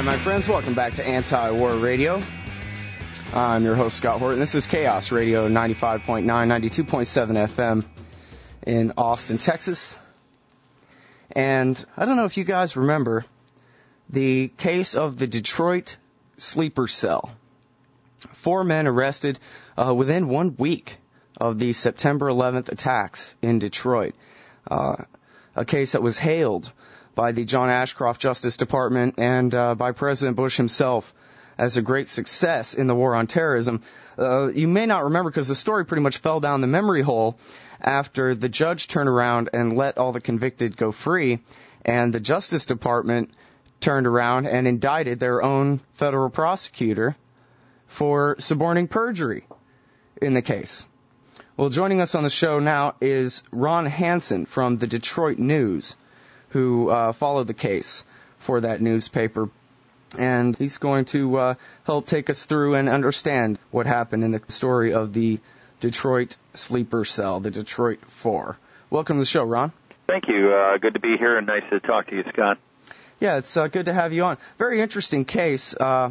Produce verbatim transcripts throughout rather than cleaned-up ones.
Hi, my friends. Welcome back to Anti-War Radio. I'm your host, Scott Horton. This is Chaos Radio ninety-five point nine, ninety-two point seven F M in Austin, Texas. And I don't know if you guys remember the case of the Detroit sleeper cell. Four men arrested uh, within one week of the September eleventh attacks in Detroit. Uh, a case that was hailed by the John Ashcroft Justice Department and uh, by President Bush himself as a great success in the war on terrorism. Uh, you may not remember because the story pretty much fell down the memory hole after the judge turned around and let all the convicted go free, and the Justice Department turned around and indicted their own federal prosecutor for suborning perjury in the case. Well, joining us on the show now is Ron Hansen from the Detroit News, who uh, followed the case for that newspaper. And he's going to uh, help take us through and understand what happened in the story of the Detroit sleeper cell, the Detroit Four. Welcome to the show, Ron. Thank you. Uh, good to be here and nice to talk to you, Scott. Yeah, it's uh, good to have you on. Very interesting case. Uh,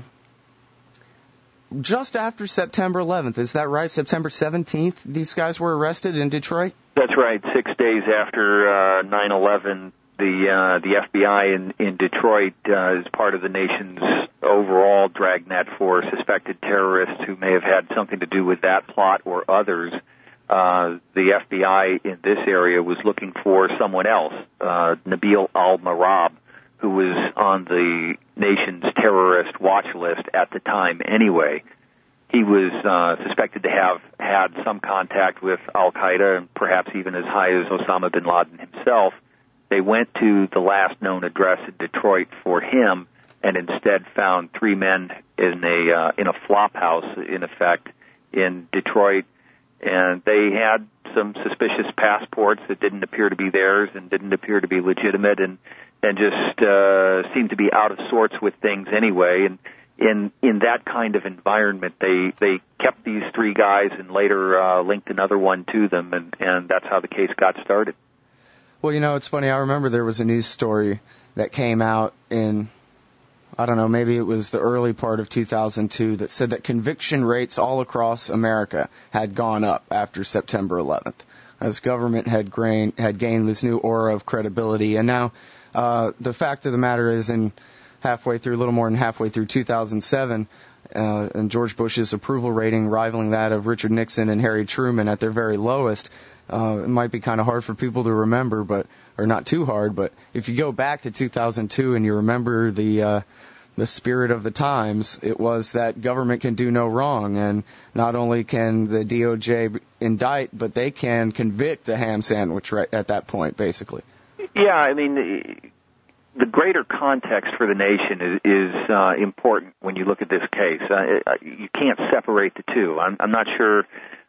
just after September eleventh, is that right? September seventeenth, these guys were arrested in Detroit? That's right. Six days after uh, nine eleven. The uh, the F B I in, in Detroit uh, is part of the nation's overall dragnet for suspected terrorists who may have had something to do with that plot or others. Uh, the F B I in this area was looking for someone else, uh, Nabil al-Marab, who was on the nation's terrorist watch list at the time anyway. He was uh, suspected to have had some contact with al-Qaeda and perhaps even as high as Osama bin Laden himself. They went to the last known address in Detroit for him, and instead found three men in a uh, in a flop house, in effect, in Detroit, and they had some suspicious passports that didn't appear to be theirs and didn't appear to be legitimate, and and just uh, seemed to be out of sorts with things anyway. And in in that kind of environment, they they kept these three guys and later uh, linked another one to them, and and that's how the case got started. Well, you know, it's funny. I remember there was a news story that came out in, I don't know, maybe it was the early part of two thousand two that said that conviction rates all across America had gone up after September eleventh, as government had, grain, had gained this new aura of credibility. And now uh, the fact of the matter is, in halfway through, a little more than halfway through two thousand seven, uh, and George Bush's approval rating rivaling that of Richard Nixon and Harry Truman at their very lowest. Uh, it might be kind of hard for people to remember, but or not too hard. But if you go back to two thousand two and you remember the uh, the spirit of the times, it was that government can do no wrong, and not only can the D O J indict, but they can convict a ham sandwich right at that point, basically. Yeah, I mean, the greater context for the nation is, is uh, important when you look at this case. Uh, you can't separate the two. I'm, I'm not sure.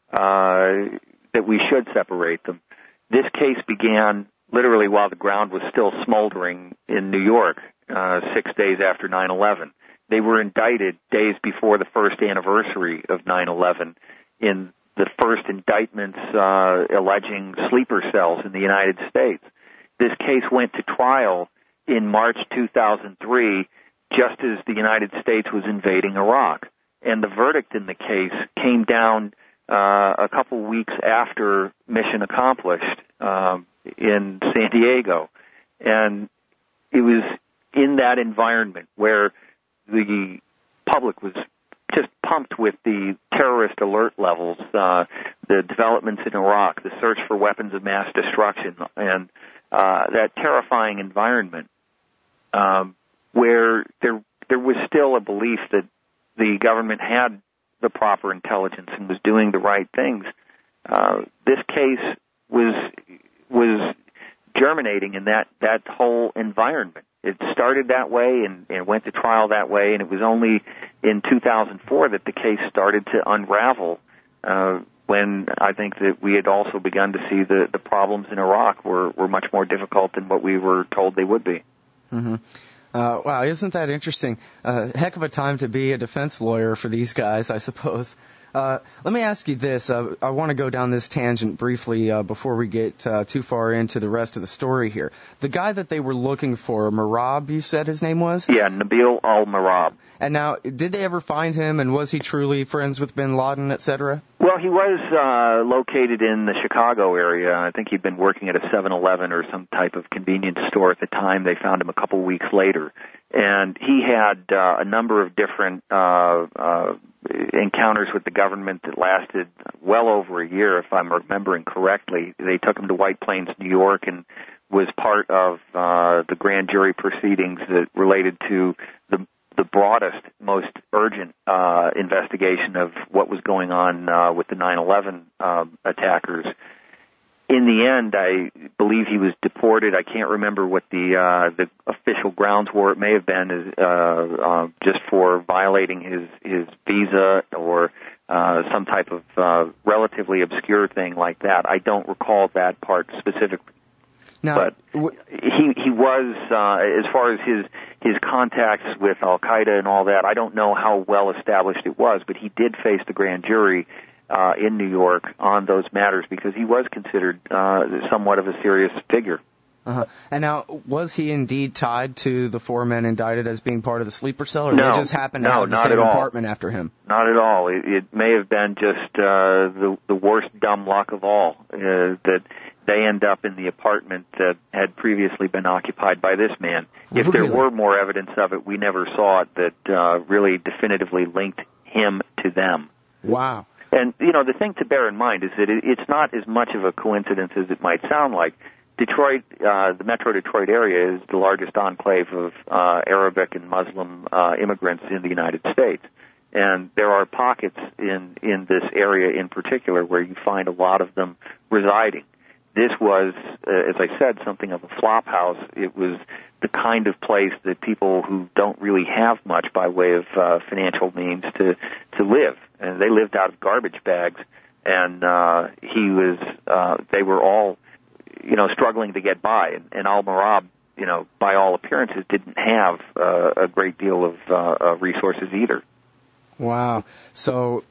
Uh, that we should separate them. This case began literally while the ground was still smoldering in New York, uh, six days after nine eleven. They were indicted days before the first anniversary of nine eleven in the first indictments uh, alleging sleeper cells in the United States. This case went to trial in March two thousand three, just as the United States was invading Iraq. And the verdict in the case came down Uh, a couple weeks after mission accomplished um, in San Diego. And it was in that environment where the public was just pumped with the terrorist alert levels, uh, the developments in Iraq, the search for weapons of mass destruction, and uh, that terrifying environment um, where there there was still a belief that the government had the proper intelligence and was doing the right things. Uh, this case was was germinating in that, that whole environment. It started that way and, and went to trial that way, and it was only in two thousand four that the case started to unravel uh, when I think that we had also begun to see the, the problems in Iraq were, were much more difficult than what we were told they would be. Mm-hmm. Uh, wow, isn't that interesting? A uh, heck of a time to be a defense lawyer for these guys, I suppose. Uh, let me ask you this. Uh, I want to go down this tangent briefly uh, before we get uh, too far into the rest of the story here. The guy that they were looking for, Merab, you said his name was? Yeah, Nabil al-Merab. And now, did they ever find him, and was he truly friends with bin Laden, et cetera? Well, he was uh, located in the Chicago area. I think he'd been working at a seven eleven or some type of convenience store at the time. They found him a couple weeks later. And he had uh, a number of different uh, uh, encounters with the government that lasted well over a year, if I'm remembering correctly. They took him to White Plains, New York, and was part of uh, the grand jury proceedings that related to the the broadest, most urgent uh, investigation of what was going on uh, with the nine eleven uh, attackers. In the end, I believe he was deported. I can't remember what the uh, the official grounds were. It may have been uh, uh, just for violating his his visa or uh, some type of uh, relatively obscure thing like that. I don't recall that part specifically. Now, but he he was uh, as far as his his contacts with Al Qaeda and all that. I don't know how well established it was, but he did face the grand jury Uh, in New York on those matters because he was considered uh, somewhat of a serious figure. Uh-huh. And now, was he indeed tied to the four men indicted as being part of the sleeper cell, or no, they just happened to no, have the not same at all. apartment after him? Not at all. It, it may have been just uh, the, the worst dumb luck of all, uh, that they end up in the apartment that had previously been occupied by this man. If really? there were more evidence of it, we never saw it that uh, really definitively linked him to them. Wow. And, you know, the thing to bear in mind is that it, it's not as much of a coincidence as it might sound like. Detroit, uh, the Metro Detroit area is the largest enclave of uh, Arabic and Muslim uh, immigrants in the United States. And there are pockets in, in this area in particular where you find a lot of them residing. This was, uh, as I said, something of a flop house. It was the kind of place that people who don't really have much by way of uh, financial means to, to live. And they lived out of garbage bags, and uh, he was, uh, they were all, you know, struggling to get by. And, and al-Merab, you know, by all appearances, didn't have uh, a great deal of uh, resources either. Wow. So,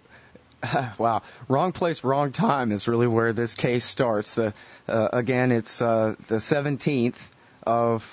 wow, wrong place, wrong time is really where this case starts. The uh, again, it's uh, the seventeenth of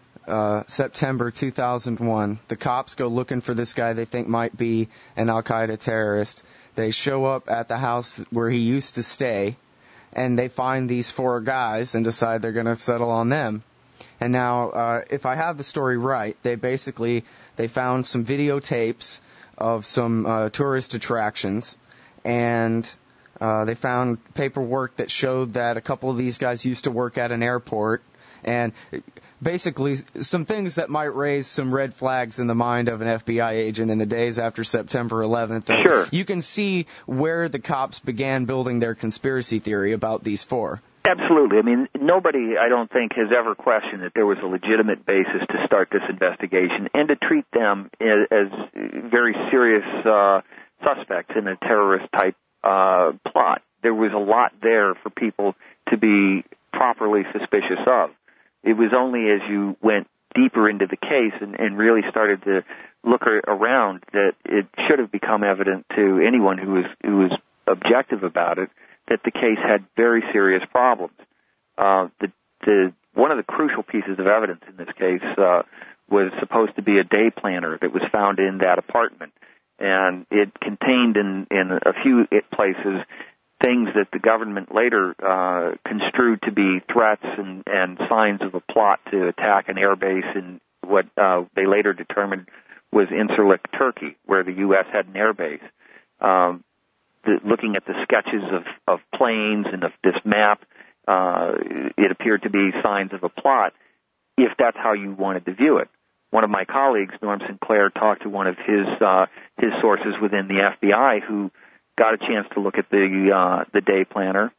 uh, September two thousand one. The cops go looking for this guy they think might be an Al-Qaeda terrorist. They show up at the house where he used to stay, and they find these four guys and decide they're going to settle on them. And now, uh, if I have the story right, they basically, they found some videotapes of some uh, tourist attractions, and uh, they found paperwork that showed that a couple of these guys used to work at an airport, and basically some things that might raise some red flags in the mind of an F B I agent in the days after September eleventh. Uh, sure. You can see where the cops began building their conspiracy theory about these four. Absolutely. I mean, nobody, I don't think, has ever questioned that there was a legitimate basis to start this investigation and to treat them as, as very serious uh, suspects in a terrorist-type uh, plot. There was a lot there for people to be properly suspicious of. It was only as you went deeper into the case and, and really started to look around that it should have become evident to anyone who was who was objective about it that the case had very serious problems. Uh, the, the one of the crucial pieces of evidence in this case uh, was supposed to be a day planner that was found in that apartment, and it contained in, in a few places things that the government later uh, construed to be threats and, and signs of a plot to attack an airbase in what uh, they later determined was Incirlik, Turkey, where the U S had an airbase. Um, the, looking at the sketches of, of planes and of this map, uh, it appeared to be signs of a plot, if that's how you wanted to view it. One of my colleagues, Norm Sinclair, talked to one of his uh, his sources within the F B I who got a chance to look at the uh, the day planner,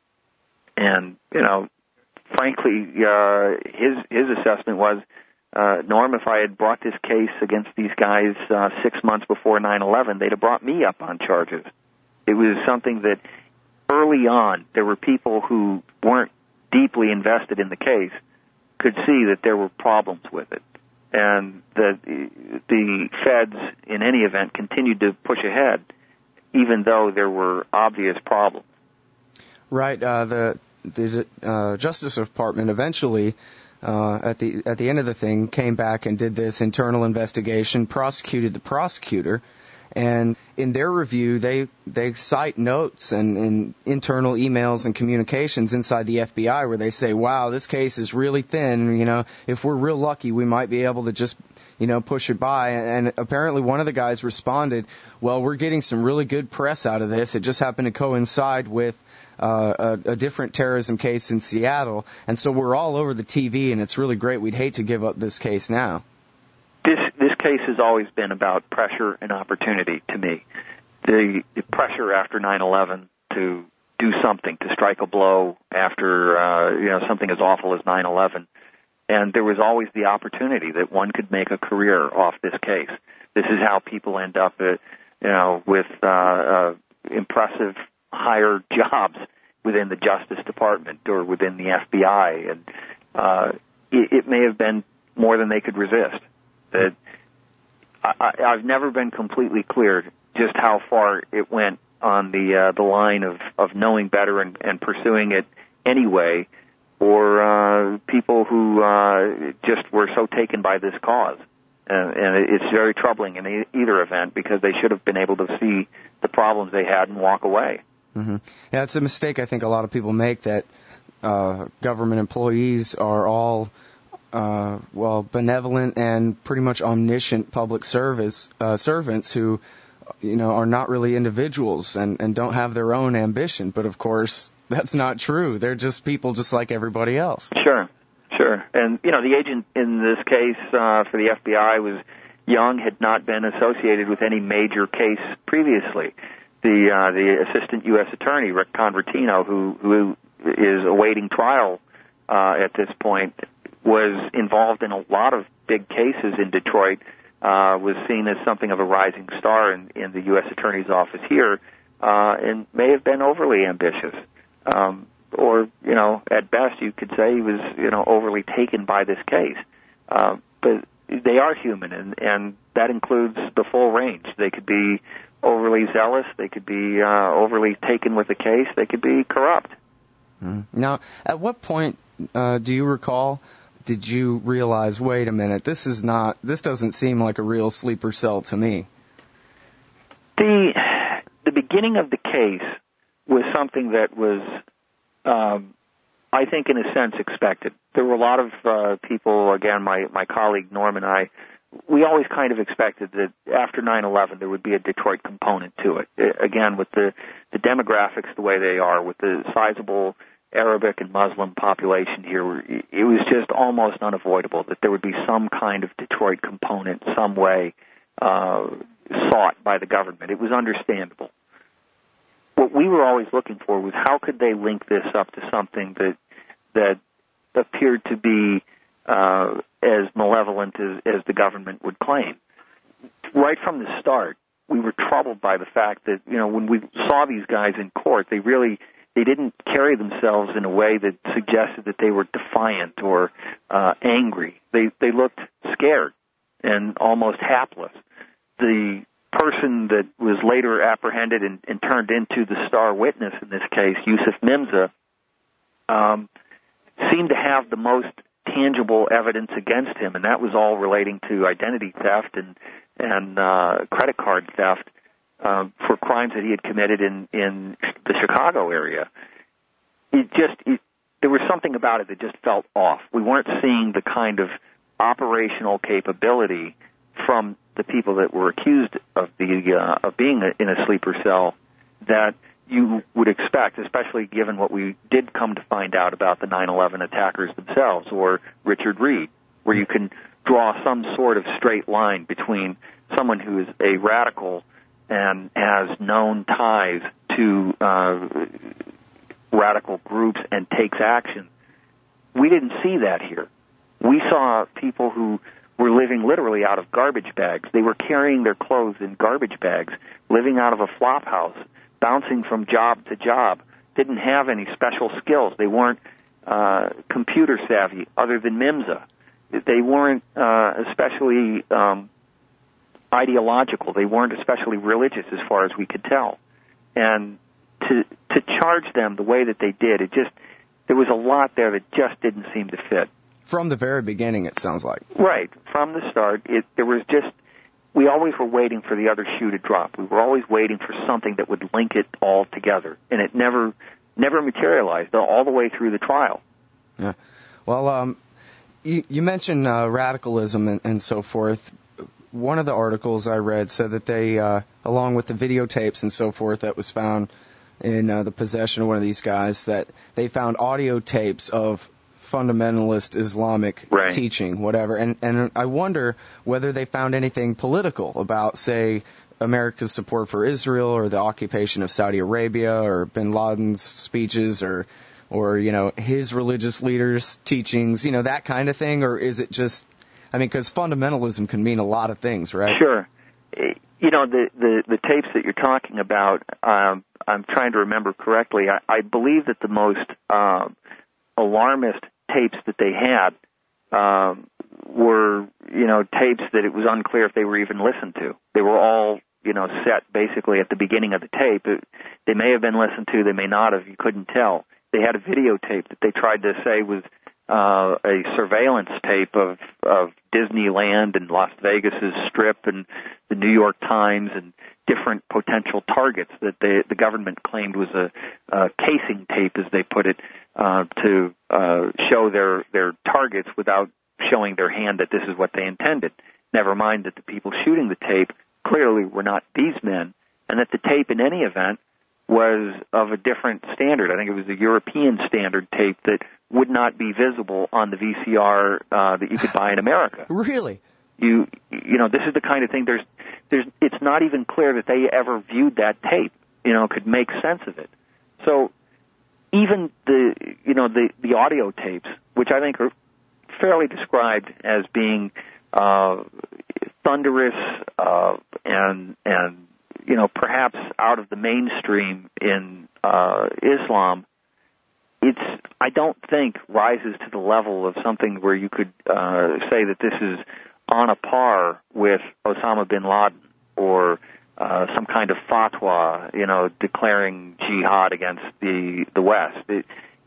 and you know, frankly, uh, his his assessment was, uh, Norm, if I had brought this case against these guys uh, six months before nine eleven, they'd have brought me up on charges. It was something that early on there were people who weren't deeply invested in the case could see that there were problems with it, and that the feds, in any event, continued to push ahead. even though there were obvious problems. Right. Uh, the the uh, Justice Department eventually, uh, at the at the end of the thing, came back and did this internal investigation, prosecuted the prosecutor, and in their review, they they cite notes and, and internal emails and communications inside the F B I where they say, "Wow, this case is really thin. You know, if we're real lucky, we might be able to just." you know, push it by. And apparently one of the guys responded, well, we're getting some really good press out of this. It just happened to coincide with uh, a, a different terrorism case in Seattle. And so we're all over the T V, and it's really great. We'd hate to give up this case now. This this case has always been about pressure and opportunity to me. The, the pressure after nine eleven to do something, to strike a blow after, uh, you know, something as awful as nine eleven. And there was always the opportunity that one could make a career off this case. This is how people end up, uh, you know, with uh, uh, impressive higher jobs within the Justice Department or within the F B I. And uh, it, it may have been more than they could resist. That I, I've never been completely clear just how far it went on the uh, the line of, of knowing better and, and pursuing it anyway, or uh, people who uh, just were so taken by this cause. Uh, and it's very troubling in e- either event because they should have been able to see the problems they had and walk away. Mm-hmm. Yeah, it's a mistake I think a lot of people make, that uh, government employees are all, uh, well, benevolent and pretty much omniscient public service uh, servants who, you know, are not really individuals and, and don't have their own ambition. But, of course, that's not true. They're just people just like everybody else. Sure, sure. And, you know, the agent in this case uh, for the F B I was young, had not been associated with any major case previously. The uh, the assistant U S attorney, Rick Convertino, who, who is awaiting trial uh, at this point, was involved in a lot of big cases in Detroit, uh, was seen as something of a rising star in, in the U S attorney's office here, uh, and may have been overly ambitious. Um, or, you know, at best you could say he was, you know, overly taken by this case. Uh, but they are human, and, and that includes the full range. They could be overly zealous. They could be uh, overly taken with the case. They could be corrupt. Mm. Now, at what point uh, do you recall did you realize, wait a minute, this is not, this doesn't seem like a real sleeper cell to me? The the beginning of the case was something that was, um, I think, in a sense, expected. There were a lot of uh, people, again, my, my colleague Norm and I, we always kind of expected that after nine eleven there would be a Detroit component to it. Again, with the, the demographics the way they are, with the sizable Arabic and Muslim population here, it was just almost unavoidable that there would be some kind of Detroit component some way uh, sought by the government. It was understandable. What we were always looking for was how could they link this up to something that that appeared to be uh, as malevolent as, as the government would claim. Right from the start, we were troubled by the fact that, you know, when we saw these guys in court, they really they didn't carry themselves in a way that suggested that they were defiant or uh, angry. They they looked scared and almost hapless. The person that was later apprehended and, and turned into the star witness in this case, Yusuf Mimza, um, seemed to have the most tangible evidence against him, and that was all relating to identity theft and and uh, credit card theft uh, for crimes that he had committed in, in the Chicago area. It just it, there was something about it that just felt off. We weren't seeing the kind of operational capability from the people that were accused of the uh, of being in a sleeper cell that you would expect, especially given what we did come to find out about the nine eleven attackers themselves, or Richard Reed, where you can draw some sort of straight line between someone who is a radical and has known ties to uh, radical groups and takes action. We didn't see that here. We saw people who were living literally out of garbage bags. They were carrying their clothes in garbage bags, living out of a flop house, bouncing from job to job, didn't have any special skills. They weren't uh, computer savvy other than Mimza. They weren't uh, especially um, ideological. They weren't especially religious as far as we could tell. And to to charge them the way that they did, it just, there was a lot there that just didn't seem to fit. From the very beginning, it sounds like. Right. From the start, it, there was just, we always were waiting for the other shoe to drop. We were always waiting for something that would link it all together. And it never never materialized all the way through the trial. Yeah. Well, um, you, you mentioned uh, radicalism and, and so forth. One of the articles I read said that they, uh, along with the videotapes and so forth that was found in uh, the possession of one of these guys, that they found audio tapes of fundamentalist Islamic right. teaching, whatever. And and I wonder whether they found anything political about, say, America's support for Israel or the occupation of Saudi Arabia or bin Laden's speeches or, or you know, his religious leaders' teachings, you know, that kind of thing? Or is it just, I mean, because fundamentalism can mean a lot of things, right? Sure. You know, the, the, the tapes that you're talking about, um, I'm trying to remember correctly. I, I believe that the most uh, alarmist tapes that they had um, were, you know, tapes that it was unclear if they were even listened to. They were all, you know, set basically at the beginning of the tape. It, they may have been listened to, they may not have, you couldn't tell. They had a videotape that they tried to say was uh, a surveillance tape of, of Disneyland and Las Vegas's Strip and the New York Times and different potential targets that they, the government claimed was a, a casing tape, as they put it, uh, to uh, show their, their targets without showing their hand that this is what they intended. Never mind that the people shooting the tape clearly were not these men, and that the tape, in any event, was of a different standard. I think it was a European standard tape that would not be visible on the V C R uh, that you could buy in America. Really? You you know, this is the kind of thing, there's there's it's not even clear that they ever viewed that tape, you know, could make sense of it. So even the you know the the audio tapes, which I think are fairly described as being uh, thunderous uh, and and you know perhaps out of the mainstream in uh, Islam, it's I don't think rises to the level of something where you could uh, say that this is on a par with Osama bin Laden or uh, some kind of fatwa, you know, declaring jihad against the the West. It,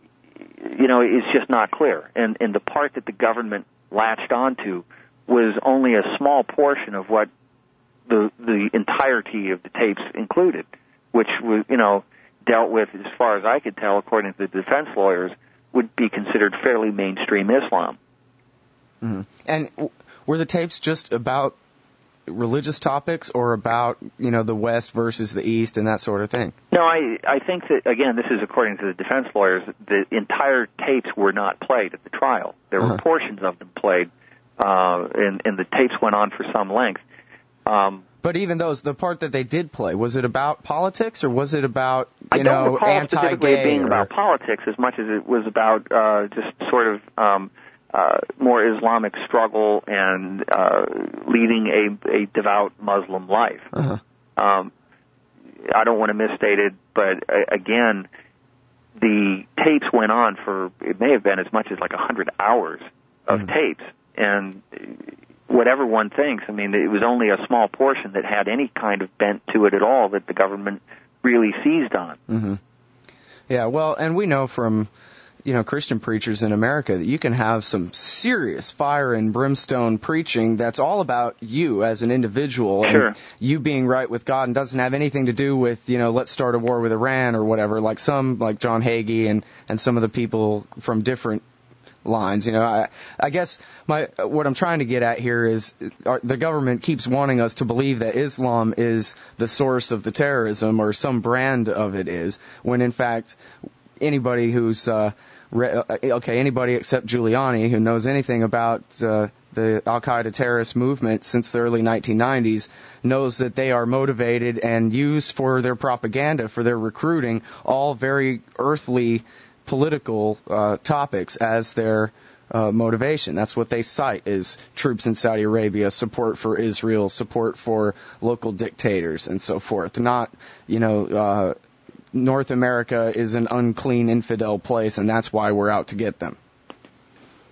you know, it's just not clear. And, and the part that the government latched onto was only a small portion of what the the entirety of the tapes included, which was, you know, dealt with, as far as I could tell, according to the defense lawyers, would be considered fairly mainstream Islam. Mm-hmm. And were the tapes just about religious topics or about, you know, the West versus the East and that sort of thing? No, I I think that, again, this is according to the defense lawyers, the entire tapes were not played at the trial. There uh-huh. were portions of them played, uh, and, and the tapes went on for some length. Um, but even those, the part that they did play, was it about politics or was it about, you I don't know, recall anti-gay? Specifically it being or... about politics as much as it was about uh, just sort of um, uh, more Islamic struggle and uh, leading a, a devout Muslim life. Uh-huh. Um, I don't want to misstate it, but uh, again, the tapes went on for, it may have been as much as like one hundred hours of mm-hmm. tapes. And whatever one thinks, I mean, it was only a small portion that had any kind of bent to it at all that the government really seized on. Mm-hmm. Yeah, well, and we know from, you know, Christian preachers in America that you can have some serious fire and brimstone preaching that's all about you as an individual sure. and you being right with God and doesn't have anything to do with, you know, let's start a war with Iran or whatever, like some, like John Hagee and, and some of the people from different lines. You know, I, I guess my what I'm trying to get at here is our, the government keeps wanting us to believe that Islam is the source of the terrorism or some brand of it is, when in fact anybody who's uh, re- okay, anybody except Giuliani who knows anything about uh, the Al-Qaeda terrorist movement since the early nineteen nineties knows that they are motivated and used for their propaganda, for their recruiting, all very earthly political uh, topics as their uh, motivation. That's what they cite, is troops in Saudi Arabia, support for Israel, support for local dictators, and so forth. Not, you know, uh, North America is an unclean infidel place, and that's why we're out to get them.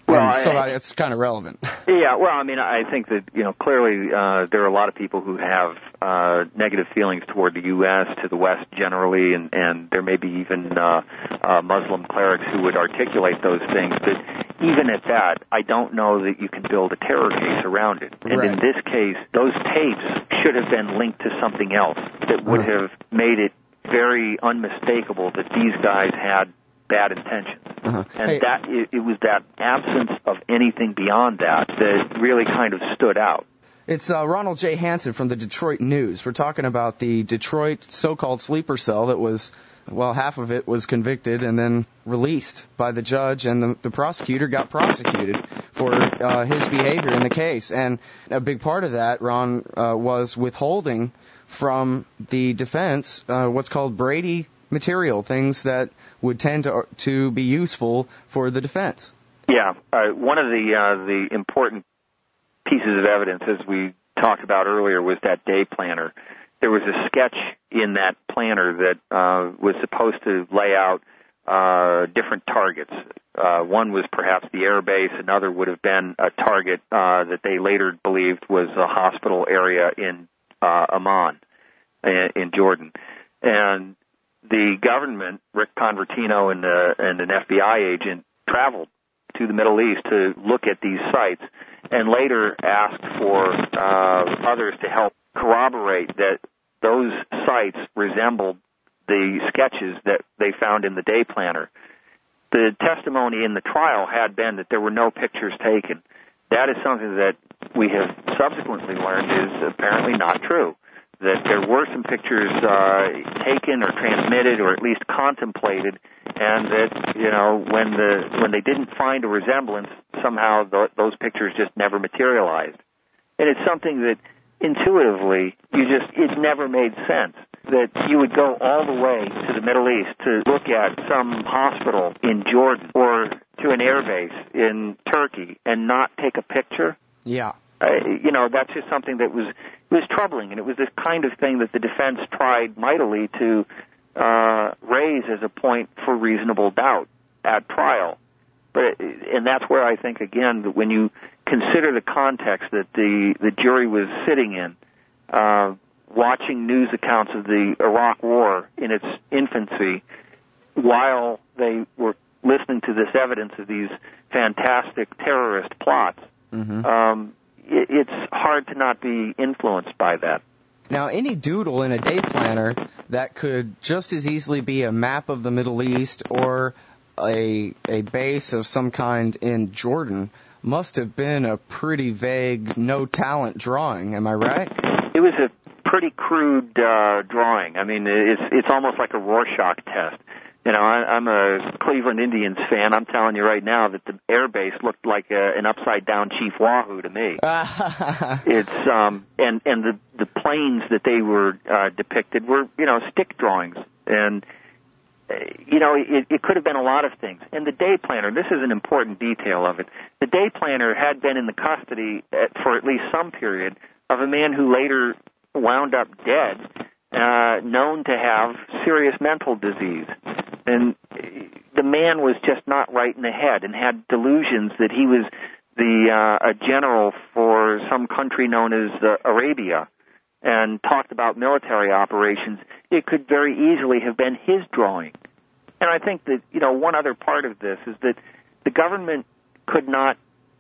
Well, and so I, it's kind of relevant. Yeah, well, I mean, I think that, you know, clearly uh, there are a lot of people who have uh, negative feelings toward the U S, to the West generally, and, and there may be even uh, uh, Muslim clerics who would articulate those things. But even at that, I don't know that you can build a terror case around it. And right. in this case, those tapes should have been linked to something else that would uh-huh. have made it very unmistakable that these guys had bad intentions. Uh-huh. And hey. that it, it was that absence of anything beyond that that really kind of stood out. It's uh, Ronald J. Hansen from the Detroit News. We're talking about the Detroit so-called sleeper cell that was, well, half of it was convicted and then released by the judge, and the, the prosecutor got prosecuted for uh, his behavior in the case. And a big part of that, Ron, uh, was withholding from the defense uh, what's called Brady material, things that would tend to to be useful for the defense. Yeah, uh, one of the uh, the important pieces of evidence, as we talked about earlier, was that day planner. There was a sketch in that planner that uh, was supposed to lay out uh, different targets. Uh, one was perhaps the air base. Another would have been a target uh, that they later believed was a hospital area in uh, Amman, in Jordan. And the government, Rick Convertino and, uh, and an F B I agent, traveled to the Middle East to look at these sites and later asked for uh, others to help corroborate that those sites resembled the sketches that they found in the day planner. The testimony in the trial had been that there were no pictures taken. That is something that we have subsequently learned is apparently not true, that there were some pictures uh, taken or transmitted or at least contemplated, and that, you know, when the when they didn't find a resemblance, somehow th- those pictures just never materialized. And it's something that intuitively you just, it never made sense that you would go all the way to the Middle East to look at some hospital in Jordan or to an air base in Turkey and not take a picture. Yeah. Uh, you know, that's just something that was was troubling, and it was this kind of thing that the defense tried mightily to uh, raise as a point for reasonable doubt at trial. But and that's where I think, again, that when you consider the context that the, the jury was sitting in, uh, watching news accounts of the Iraq War in its infancy, while they were listening to this evidence of these fantastic terrorist plots, mm-hmm. um, it, it's hard to not be influenced by that. Now, any doodle in a day planner that could just as easily be a map of the Middle East or a a base of some kind in Jordan must have been a pretty vague, no-talent drawing. Am I right? It was a pretty crude uh, drawing. I mean, it's it's almost like a Rorschach test. You know, I, I'm a Cleveland Indians fan. I'm telling you right now that the air base looked like a, an upside-down Chief Wahoo to me. It's um, and and the the planes that they were uh, depicted were, you know, stick drawings, and uh, you know, it, it could have been a lot of things. And the day planner, this is an important detail of it. The day planner had been in the custody at, for at least some period of a man who later wound up dead, uh, known to have serious mental disease. And the man was just not right in the head and had delusions that he was the uh, a general for some country known as uh, Arabia, and talked about military operations. It could very easily have been his drawing. And I think that, you know, one other part of this is that the government could not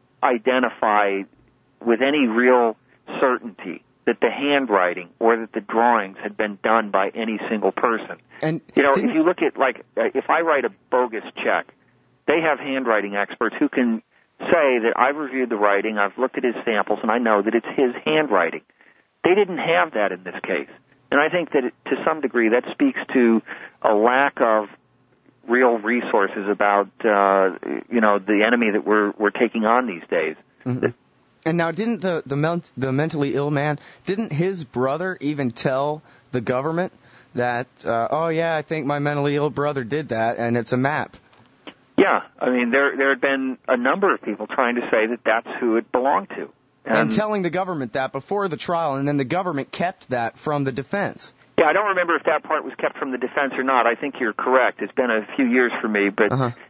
identify with any real certainty that the handwriting or that the drawings had been done by any single person. And you know, if you look at, like, if I write a bogus check, they have handwriting experts who can say that I've reviewed the writing, I've looked at his samples, and I know that it's his handwriting. They didn't have that in this case. And I think that it, to some degree that speaks to a lack of real resources about, uh, you know, the enemy that we're we're taking on these days. Mm-hmm. And now, didn't the the, men- the mentally ill man, didn't his brother even tell the government that, uh, oh, yeah, I think my mentally ill brother did that, and it's a map? Yeah. I mean, there there had been a number of people trying to say that that's who it belonged to. And, and telling the government that before the trial, and then the government kept that from the defense. Yeah, I don't remember if that part was kept from the defense or not. I think you're correct. It's been a few years for me, but uh-huh.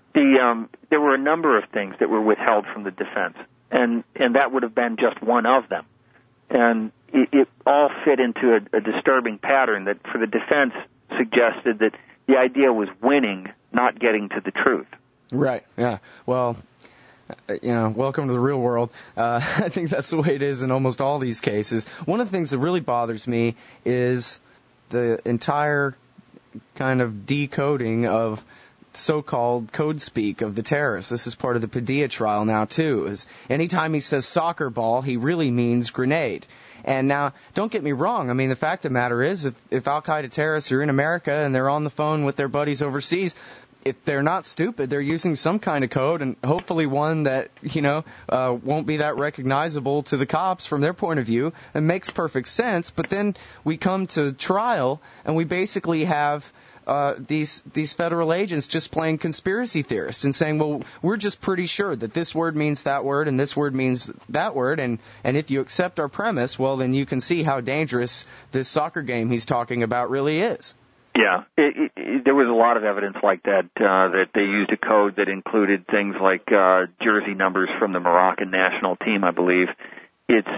the um, there were a number of things that were withheld from the defense, and and that would have been just one of them. And it, it all fit into a, a disturbing pattern that, for the defense, suggested that the idea was winning, not getting to the truth. Right, yeah. Well, you know, welcome to the real world. Uh, I think that's the way it is in almost all these cases. One of the things that really bothers me is the entire kind of decoding of so-called code speak of the terrorists. This is part of the Padilla trial now, too. Is anytime he says soccer ball, he really means grenade. And now, don't get me wrong. I mean, the fact of the matter is, if, if Al-Qaeda terrorists are in America and they're on the phone with their buddies overseas, if they're not stupid, they're using some kind of code, and hopefully one that, you know, uh, won't be that recognizable to the cops from their point of view. It makes perfect sense. But then we come to trial, and we basically have Uh, these these federal agents just playing conspiracy theorists and saying, well, we're just pretty sure that this word means that word and this word means that word, and, and if you accept our premise, well, then you can see how dangerous this soccer game he's talking about really is. Yeah, it, it, it, there was a lot of evidence like that, uh, that they used a code that included things like uh, jersey numbers from the Moroccan national team, I believe. It's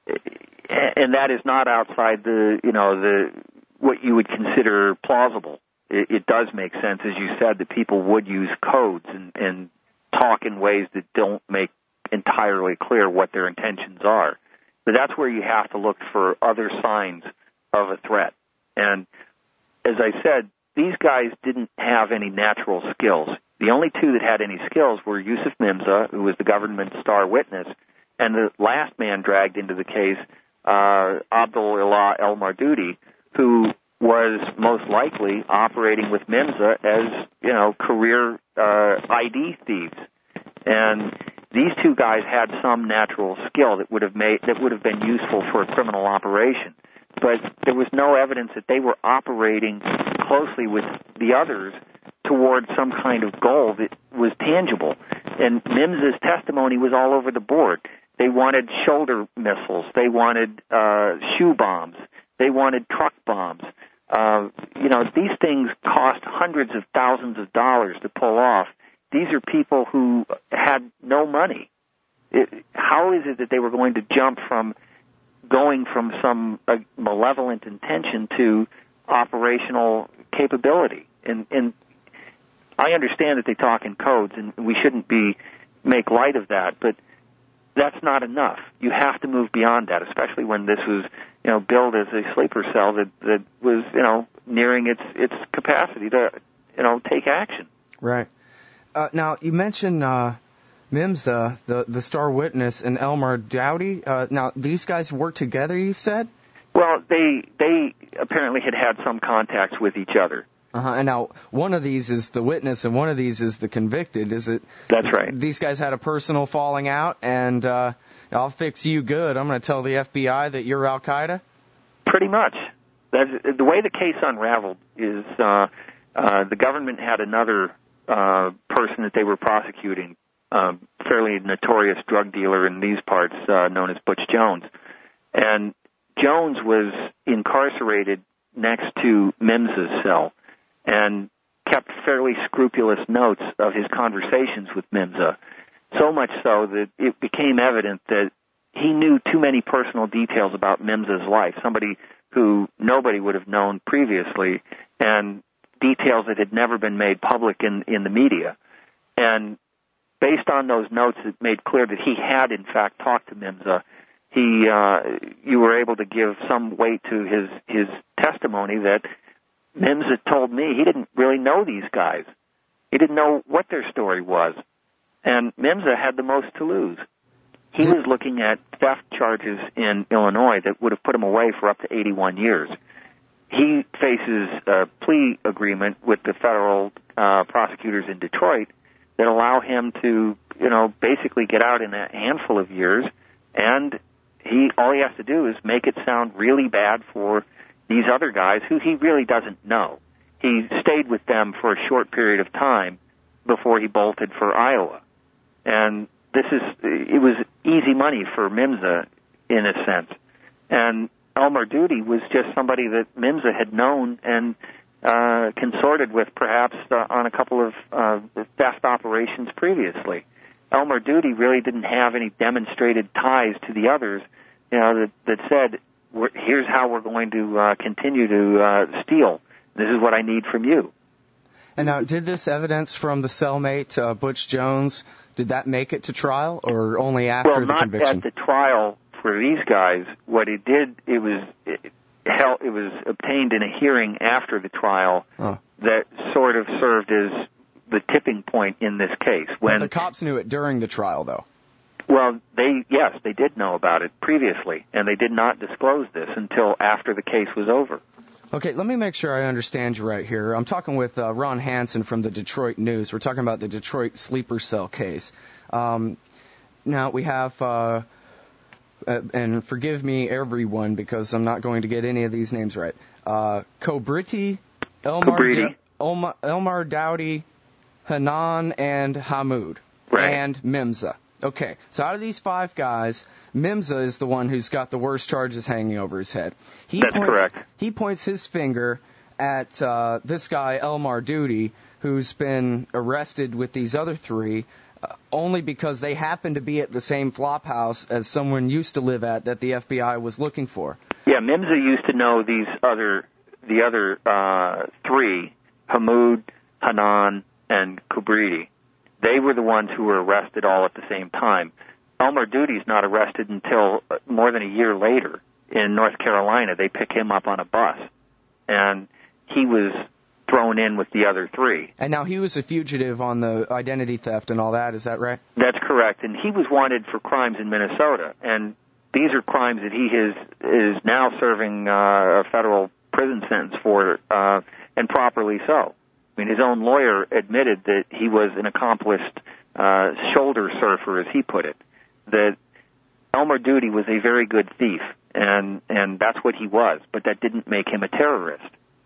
and that is not outside the, you know, the what you would consider plausible. It, it does make sense, as you said, that people would use codes and, and talk in ways that don't make entirely clear what their intentions are. But that's where you have to look for other signs of a threat. And as I said, these guys didn't have any natural skills. The only two that had any skills were Yusuf Mimza, who was the government's star witness, and the last man dragged into the case, uh, Abdul Ilah El Mardoudi, who was most likely operating with Mimza as, you know, career uh, I D thieves. And these two guys had some natural skill that would have made that would have been useful for a criminal operation. But there was no evidence that they were operating closely with the others towards some kind of goal that was tangible. And Mimza's testimony was all over the board. They wanted shoulder missiles. They wanted uh, shoe bombs. They wanted truck bombs. Uh, you know, these things cost hundreds of thousands of dollars to pull off. These are people who had no money. It, how is it that they were going to jump from going from some uh, malevolent intention to operational capability? And, and I understand that they talk in codes, and we shouldn't be make light of that, but that's not enough. You have to move beyond that, especially when this was, you know, billed as a sleeper cell that, that was, you know, nearing its its capacity to, you know, take action. Right. Uh, now, you mentioned uh, Mimza, the, the star witness, and El Mardoudi. Uh, now, these guys worked together, you said? Well, they they apparently had had some contacts with each other. Uh-huh. And now, one of these is the witness, and one of these is the convicted. Is it? That's right. These guys had a personal falling out, and uh, I'll fix you good. I'm going to tell the F B I that you're Al-Qaeda? Pretty much. That's, the way the case unraveled is uh, uh, the government had another uh, person that they were prosecuting, uh, fairly notorious drug dealer in these parts, uh, known as Butch Jones. And Jones was incarcerated next to Mimza's cell and kept fairly scrupulous notes of his conversations with Mimza, so much so that it became evident that he knew too many personal details about Mimza's life, somebody who nobody would have known previously, and details that had never been made public in, in the media. And based on those notes, it made clear that he had, in fact, talked to Mimza. He, uh, you were able to give some weight to his, his testimony that Mimza told me he didn't really know these guys. He didn't know what their story was. And Mimza had the most to lose. He was looking at theft charges in Illinois that would have put him away for up to eighty-one years. He faces a plea agreement with the federal uh, prosecutors in Detroit that allow him to, you know, basically get out in a handful of years, and he all he has to do is make it sound really bad for these other guys who he really doesn't know. He stayed with them for a short period of time before he bolted for Iowa. And this is, it was easy money for Mimza in a sense. And El Mardoudi was just somebody that Mimza had known and uh, consorted with perhaps uh, on a couple of uh, theft operations previously. Elmer Duty really didn't have any demonstrated ties to the others, you know, that, that said, we're, here's how we're going to uh, continue to uh, steal. This is what I need from you. And now, did this evidence from the cellmate, uh, Butch Jones, did that make it to trial, or only after well, the not conviction? At the trial for these guys. What it did, it was it, held, it was obtained in a hearing after the trial oh. that sort of served as the tipping point in this case. When well, the cops knew it during the trial, though. Well, they yes, they did know about it previously, and they did not disclose this until after the case was over. Okay, let me make sure I understand you right here. I'm talking with uh, Ron Hansen from the Detroit News. We're talking about the Detroit sleeper cell case. Um, now, we have, uh, uh, and forgive me, everyone, because I'm not going to get any of these names right. Uh, Kobriti, Elmar, Kobriti. D- Elmar, Elmar Dowdy, Hanan, and Hamoud, right. and Mimza. Okay, so out of these five guys, Mimza is the one who's got the worst charges hanging over his head. He That's points, correct. He points his finger at uh, this guy, Elmar Duty, who's been arrested with these other three, uh, only because they happen to be at the same flop house as someone used to live at that the F B I was looking for. Yeah, Mimza used to know these other, the other uh, three, Hamoud, Hanan, and Kobriti. They were the ones who were arrested all at the same time. Elmar Duty's not arrested until more than a year later in North Carolina. They pick him up on a bus, and he was thrown in with the other three. And now he was a fugitive on the identity theft and all that, is that right? That's correct, and he was wanted for crimes in Minnesota, and these are crimes that he is, is now serving uh, a federal prison sentence for, uh, and properly so. I mean, his own lawyer admitted that he was an accomplished uh, shoulder surfer, as he put it, that Elmar Duty was a very good thief, and, and that's what he was, but that didn't make him a terrorist.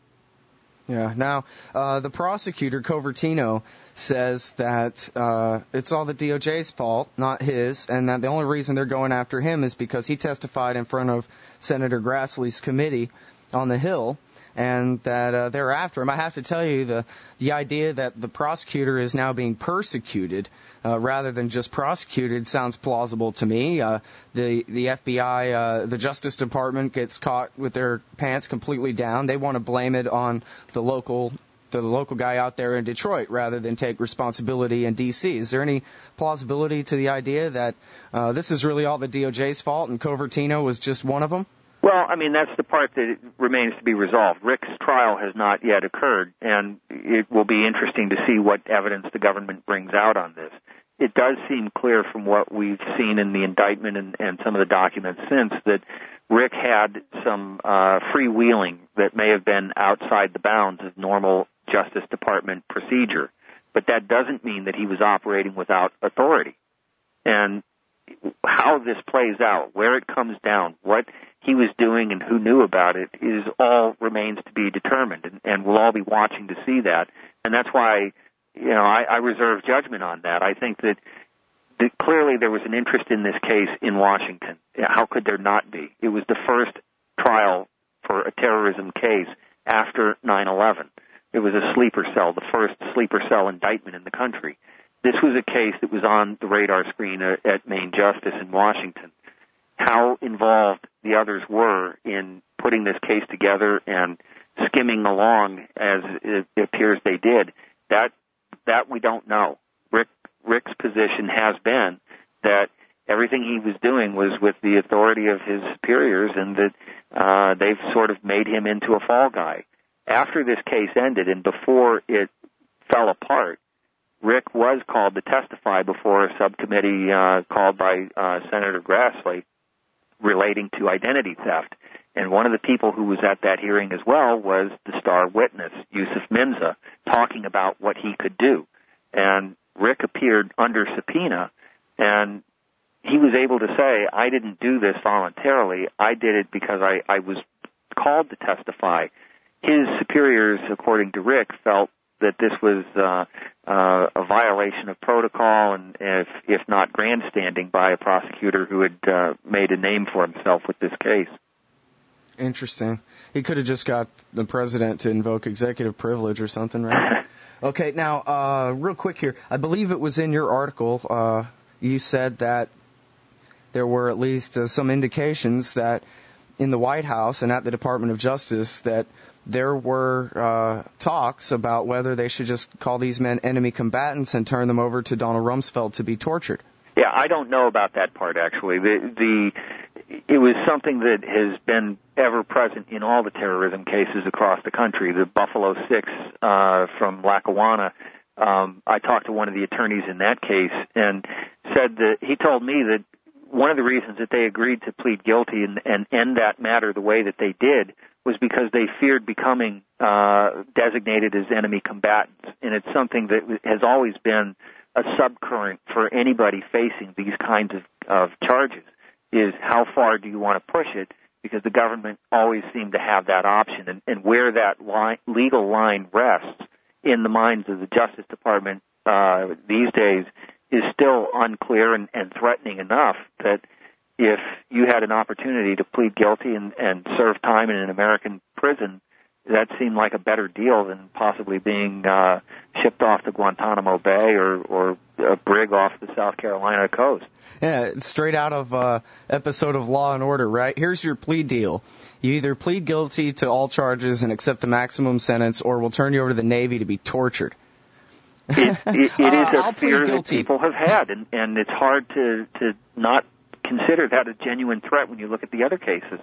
Yeah. Now, uh, the prosecutor, Covertino, says that uh, it's all the D O J's fault, not his, and that the only reason they're going after him is because he testified in front of Senator Grassley's committee on the Hill, and that uh, they're after him. I have to tell you, the the idea that the prosecutor is now being persecuted uh, rather than just prosecuted sounds plausible to me. Uh, the the F B I, uh, the Justice Department gets caught with their pants completely down. They want to blame it on the local the local guy out there in Detroit rather than take responsibility in D C. Is there any plausibility to the idea that uh, this is really all the D O J's fault and Covertino was just one of them? Well, I mean, that's the part that remains to be resolved. Rick's trial has not yet occurred, and it will be interesting to see what evidence the government brings out on this. It does seem clear from what we've seen in the indictment and, and some of the documents since that Rick had some uh, freewheeling that may have been outside the bounds of normal Justice Department procedure. But that doesn't mean that he was operating without authority. And how this plays out, where it comes down, what he was doing and who knew about it is all remains to be determined, and, and we'll all be watching to see that. And that's why, you know, I, I reserve judgment on that. I think that, that clearly there was an interest in this case in Washington. How could there not be? It was the first trial for a terrorism case after nine eleven. It was a sleeper cell, the first sleeper cell indictment in the country. This was a case that was on the radar screen at Main Justice in Washington. How involved the others were in putting this case together and skimming along as it appears they did, that that we don't know. Rick Rick's position has been that everything he was doing was with the authority of his superiors, and that uh, they've sort of made him into a fall guy. After this case ended and before it fell apart, Rick was called to testify before a subcommittee uh, called by uh, Senator Grassley relating to identity theft. And one of the people who was at that hearing as well was the star witness, Yusuf Mimza, talking about what he could do. And Rick appeared under subpoena, and he was able to say, I didn't do this voluntarily. I did it because I, I was called to testify. His superiors, according to Rick, felt that this was uh, uh, a violation of protocol and, if, if not grandstanding, by a prosecutor who had uh, made a name for himself with this case. Interesting. He could have just got the president to invoke executive privilege or something, right? Okay, now, uh, real quick here. I believe it was in your article, uh, you said that there were at least uh, some indications that in the White House and at the Department of Justice that there were uh, talks about whether they should just call these men enemy combatants and turn them over to Donald Rumsfeld to be tortured. Yeah, I don't know about that part, actually. The, the it was something that has been ever present in all the terrorism cases across the country. The Buffalo Six uh, from Lackawanna, um, I talked to one of the attorneys in that case and said that he told me that one of the reasons that they agreed to plead guilty and, and end that matter the way that they did was because they feared becoming uh, designated as enemy combatants. And it's something that has always been a subcurrent for anybody facing these kinds of, of charges, is how far do you want to push it, because the government always seemed to have that option. And, and where that line, legal line rests in the minds of the Justice Department uh, these days is still unclear and, and threatening enough that if you had an opportunity to plead guilty and, and serve time in an American prison, that seemed like a better deal than possibly being uh, shipped off to Guantanamo Bay or, or a brig off the South Carolina coast. Yeah, it's straight out of uh episode of Law and Order, right? Here's your plea deal. You either plead guilty to all charges and accept the maximum sentence, or we'll turn you over to the Navy to be tortured. It, it, it is uh, a fear that people have had, and, and it's hard to, to not consider that a genuine threat when you look at the other cases.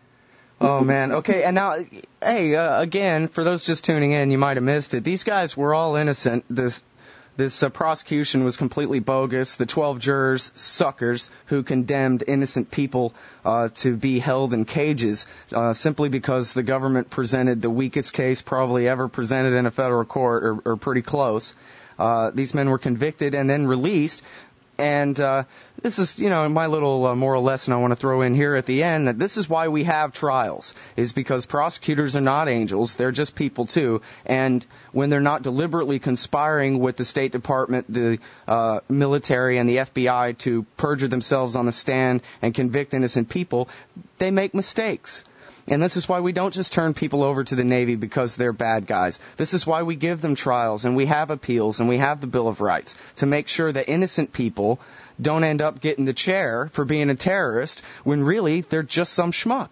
Oh, man. Okay, and now, hey, uh, again, for those just tuning in, you might have missed it. These guys were all innocent. This this uh, prosecution was completely bogus. The twelve jurors, suckers, who condemned innocent people uh, to be held in cages uh, simply because the government presented the weakest case probably ever presented in a federal court, or, or pretty close. Uh, these men were convicted and then released. And uh, this is, you know, my little uh, moral lesson I want to throw in here at the end, that this is why we have trials, is because prosecutors are not angels. They're just people, too. And when they're not deliberately conspiring with the State Department, the uh, military, and the F B I to perjure themselves on the stand and convict innocent people, they make mistakes. And this is why we don't just turn people over to the Navy because they're bad guys. This is why we give them trials, and we have appeals, and we have the Bill of Rights, to make sure that innocent people don't end up getting the chair for being a terrorist when really they're just some schmuck.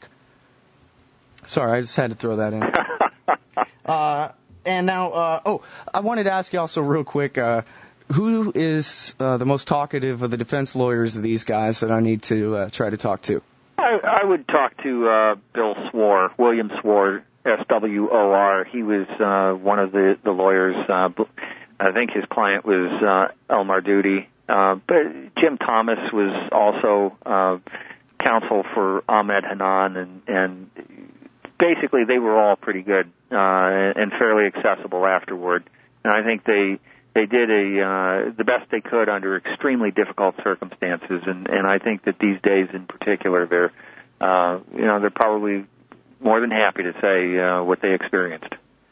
Sorry, I just had to throw that in. uh, and now, uh, oh, I wanted to ask you also real quick, uh, who is uh, the most talkative of the defense lawyers of these guys that I need to uh, try to talk to? I, I would talk to uh, Bill Swor, William Swor, S W O R. He was uh, one of the, the lawyers. Uh, I think his client was uh, Elmar Duty. Uh, but Jim Thomas was also uh, counsel for Ahmed Hanan, and, and basically they were all pretty good uh, and fairly accessible afterward. And I think they they did a uh, the best they could under extremely difficult circumstances, and, and I think that these days in particular, they're uh, you know they're probably more than happy to say uh, what they experienced.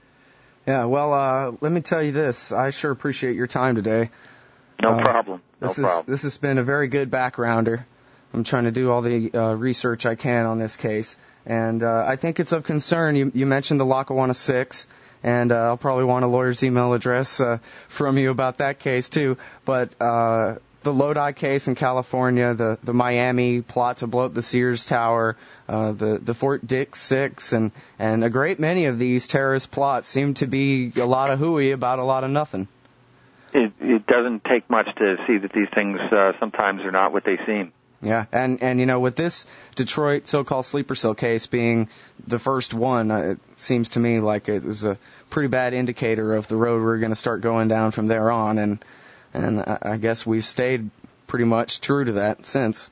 Yeah, well, uh, let me tell you this: I sure appreciate your time today. No uh, problem. No this problem. Is, this has been a very good backgrounder. I'm trying to do all the uh, research I can on this case, and uh, I think it's of concern. You, you mentioned the Lackawanna Six. And uh, I'll probably want a lawyer's email address uh, from you about that case, too. But uh, the Lodi case in California, the, the Miami plot to blow up the Sears Tower, uh, the, the Fort Dix Six, and, and a great many of these terrorist plots seem to be a lot of hooey about a lot of nothing. It, it doesn't take much to see that these things uh, sometimes are not what they seem. Yeah, and, and you know, with this Detroit so-called sleeper cell case being the first one, uh, it seems to me like it was a pretty bad indicator of the road we're going to start going down from there on, and and I guess we've stayed pretty much true to that since.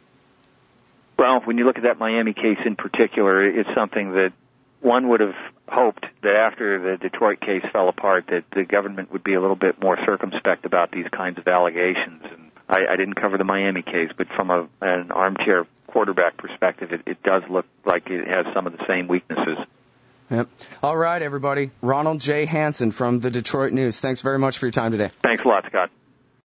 Well, when you look at that Miami case in particular, it's something that one would have hoped that after the Detroit case fell apart that the government would be a little bit more circumspect about these kinds of allegations. And I, I didn't cover the Miami case, but from a, an armchair quarterback perspective, it, it does look like it has some of the same weaknesses. Yep. All right, everybody. Ronald J. Hansen from the Detroit News. Thanks very much for your time today. Thanks a lot, Scott.